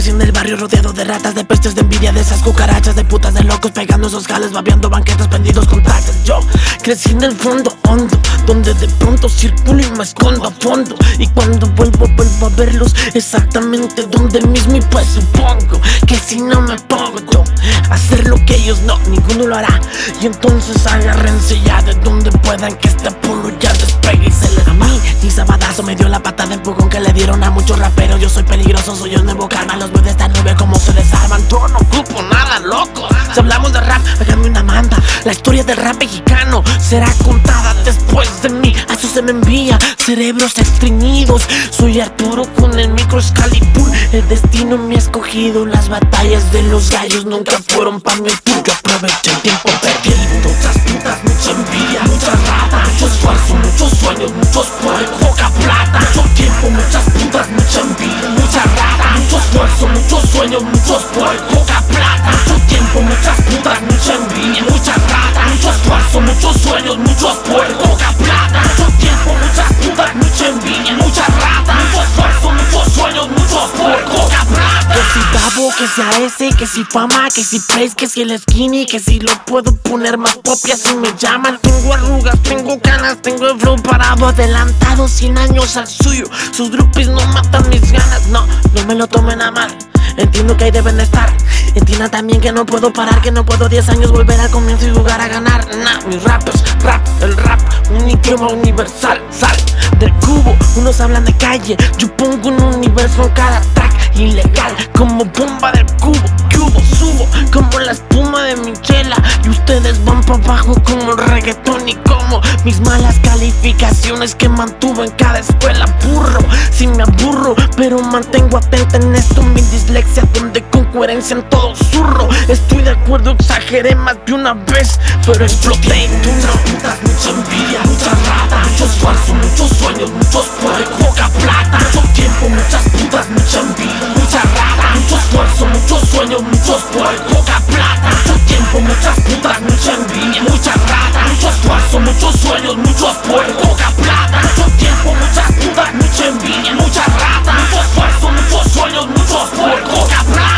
Crecí en el barrio rodeado de ratas, de pestes, de envidia, de esas cucarachas, de putas, de locos pegando esos jales, babeando banquetas, pendidos con taxes. Yo crecí en el fondo hondo, donde de pronto circulo y me escondo a fondo. Y cuando vuelvo a verlos exactamente donde mismo. Y pues supongo que si no me pongo yo a hacer lo que ellos no, ninguno lo hará. Y entonces agárrense ya de donde puedan, que este pueblo ya despegue y se les va. A mí ni sabadazo me dio la patada de empujón que le dieron a muchos raperos. Yo soy peligroso, soy un nuevo karma. Los veo de esta nube como se desarman. Yo no ocupo nada, loco. Si hablamos de rap, háganme una manda. La historia del rap mexicano será contada después de mí. A eso se me envía, cerebros estreñidos. Soy Arturo con el micro Excalibur. El destino me ha escogido. Las batallas de los gallos nunca fueron pa' mi tour. Yo aproveché el tiempo perdido. Muchas putas, mucha envidia, mucha rata, mucho esfuerzo, muchos sueños, muchos pueblos, poca plata. Mucho tiempo, muchas putas, mucha envidia, mucha rata, mucho esfuerzo, muchos sueños, muchos pueblos, poca plata. Mucho tiempo, muchas putas, mucha envidia, mucha rata, mucho esfuerzo, muchos sueños, muchos pueblos, poca plata. Mucho tiempo, muchas putas, mucha envidia, mucha rata, mucho esfuerzo, muchos sueños, muchos pueblos, poca plata. Que si Davo, que sea ese, que si fama, que si Place, que si el skinny, que si lo puedo poner más popia si me llaman. Tengo arrugas, tengo canas, tengo el flow parado, adelantado 100 años al suyo. Sus groupies no matan mis ganas, no me lo tomen a mal. Entiendo que ahí deben estar. Entiendan también que no puedo parar, que no puedo 10 años volver al comienzo y jugar a ganar. Mi rap es rap, el rap, un idioma universal. Sal del cubo, unos hablan de calle, yo pongo un universo en cada track. Ilegal, como bomba del cubo, subo como la espuma de mi chela. Y ustedes van pa' abajo como el reggaetón y como mis malas calificaciones que mantuve en cada escuela. Burro, si me aburro, pero mantengo atenta en esto mi dislexia, donde con coherencia en todo zurro. Estoy de acuerdo, exageré más de una vez, pero exploté. Muchas putas, mucha envidia, mucha rata, mucho esfuerzo, muchos sueños, muchos pueblos, poca plata. Mucho tiempo, muchas putas, mucha envidia, mucha rata, mucho esfuerzo, muchos sueños, muchos pueblos, poca plata. Mucho tiempo, muchas putas, mucha envidia, mucha rata, mucho esfuerzo, muchos sueños, muchos pueblos, poca plata. Mucho tiempo, muchas putas, mucha envidia, mucha rata, mucho esfuerzo, muchos sueños, muchos pueblos, poca plata.